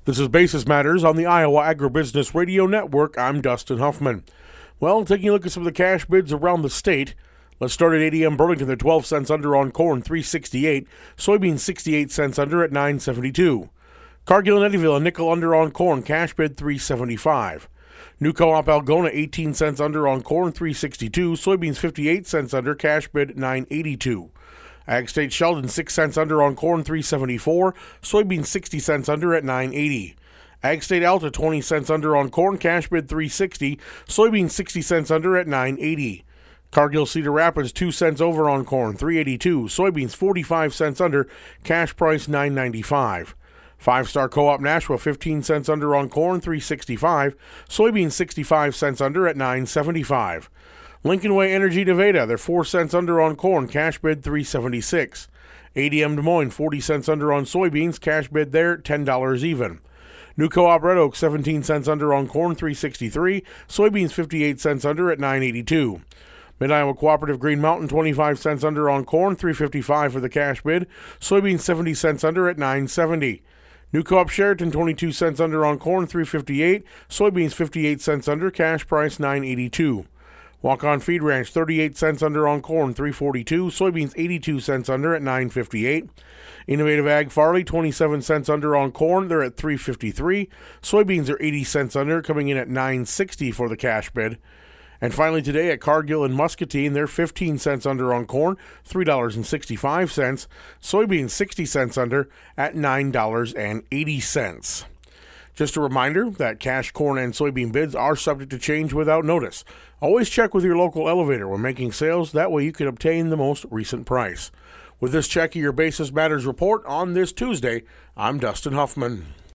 This is Basis Matters on the Iowa Agribusiness Radio Network. I'm Dustin Huffman. Well, taking a look at some of the cash bids around the state. Let's start at ADM Burlington. They're 12 cents under on corn, $3.68. Soybeans 68 cents under at $9.72. Cargill and Eddyville, a nickel under on corn, cash bid $3.75. New Co-op Algona, 18 cents under on corn, $3.62. Soybeans 58 cents under, cash bid $9.82. Ag State Sheldon, 6 cents under on corn, $3.74. Soybeans 60 cents under at $9.80. Ag State Alta, 20 cents under on corn, cash bid $3.60. Soybeans 60 cents under at $9.80. Cargill Cedar Rapids, 2 cents over on corn, $3.82. Soybeans 45 cents under, cash price $9.95. Five Star Co-op Nashua, 15 cents under on corn, $3.65. Soybeans 65 cents under at $9.75. Lincoln Way Energy Nevada, they're 4 cents under on corn, cash bid $3.76. ADM Des Moines, 40 cents under on soybeans, cash bid there $10 even. New Co-op Red Oak, 17 cents under on corn, $3.63. Soybeans 58 cents under at $9.82. Mid-Iowa Cooperative Green Mountain, 25 cents under on corn, $3.55 for the cash bid. Soybeans 70 cents under at $9.70. New Co-op Sheraton, 22 cents under on corn, $3.58. Soybeans 58 cents under, cash price $9.82. Walk-On Feed Ranch, 38 cents under on corn, $3.42. Soybeans 82 cents under at $9.58. Innovative Ag Farley, 27 cents under on corn, they're at $3.53. Soybeans are 80 cents under, coming in at $9.60 for the cash bid. And finally today at Cargill and Muscatine, they're 15 cents under on corn, $3.65. Soybeans 60 cents under at $9.80. Just a reminder that cash corn and soybean bids are subject to change without notice. Always check with your local elevator when making sales. That way you can obtain the most recent price. With this check of your Basis Matters report on this Tuesday, I'm Dustin Huffman.